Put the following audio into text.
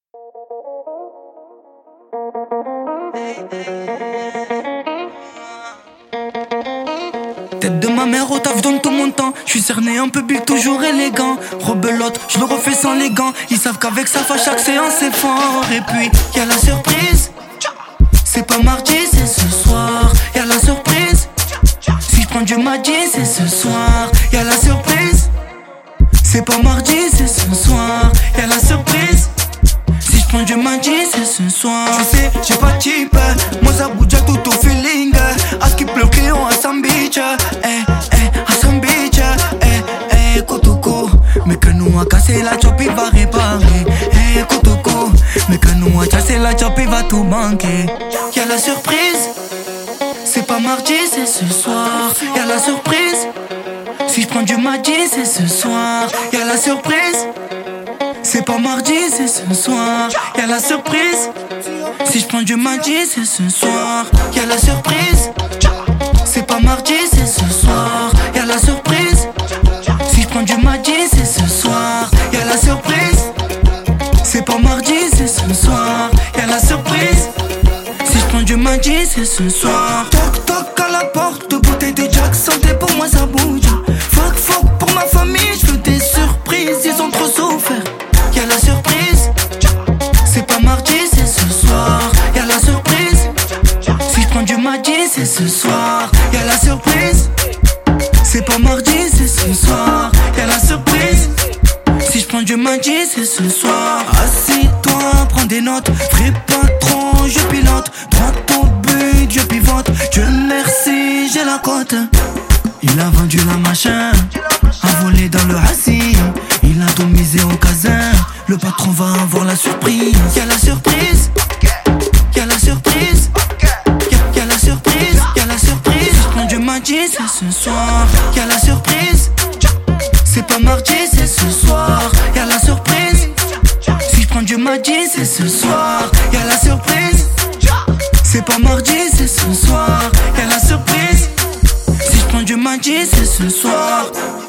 Tête de ma mère au taf donne tout mon temps. J'suis cerné un peu big, toujours élégant. Rebelote, j'le refais sans les gants. Ils savent qu'avec ça, à chaque séance c'est fort. Et puis, y'a la surprise. C'est pas mardi, c'est ce soir. Y'a la surprise. Si j'prends du mardi, c'est ce soir. Y'a la surprise. C'est pas mardi, c'est ce soir. Y'a la surprise. Si j'prends du mardi, c'est ce soir. Tu sais, j'ai pas de type. Moi ça bouge tout au feeling. À ce qui pleut, client à Sam Beach. À Sam Beach. Kotoko. Mais que nous a cassé la chop, il va réparer. Kotoko. Mais que nous a cassé la chop, il va tout banquer. Y'a la surprise. C'est pas mardi, c'est ce soir. Y'a la surprise. Si j'prends du mardi, c'est ce soir. Y'a la surprise. C'est pas mardi, c'est ce soir. Y'a la surprise. Si j'prends du mardi, c'est ce soir. Y'a la surprise. C'est pas mardi, c'est ce soir. Y'a la surprise. Si j'prends du mardi, c'est ce soir. Y'a la surprise. C'est pas mardi, c'est ce soir. Y'a la surprise. Si j'prends du mardi, c'est ce soir. Toc toc à la porte, bouteille de Jack, santé pour moi ça bouge. Fuck fuck pour ma famille, j'veux des surprises, ils ont trop souffert. Y'a la surprise. C'est pas mardi, c'est ce soir. Y'a la surprise. Si j'prends du mardi, c'est ce soir. Y'a la surprise. C'est pas mardi, c'est ce soir. Y'a la surprise. Si j'prends du mardi, c'est ce soir. Assis-toi, prends des notes. Vrai patron, je pilote. Droit au but, je pivote. Dieu merci, j'ai la cote. Il a vendu la machin, a volé dans le assis. Il a tout misé au casin. Le patron va avoir la surprise. Y'a la surprise. Y'a la surprise. Y'a la surprise. Y'a la surprise. Si j'prends du mardi, c'est ce soir. Y'a la surprise. C'est pas mardi, c'est ce soir. Y'a la surprise. Si j'prends du mardi, c'est ce soir. Y'a la surprise. C'est pas mardi, c'est ce soir. Y'a la surprise. Si j'prends du mardi, c'est ce soir.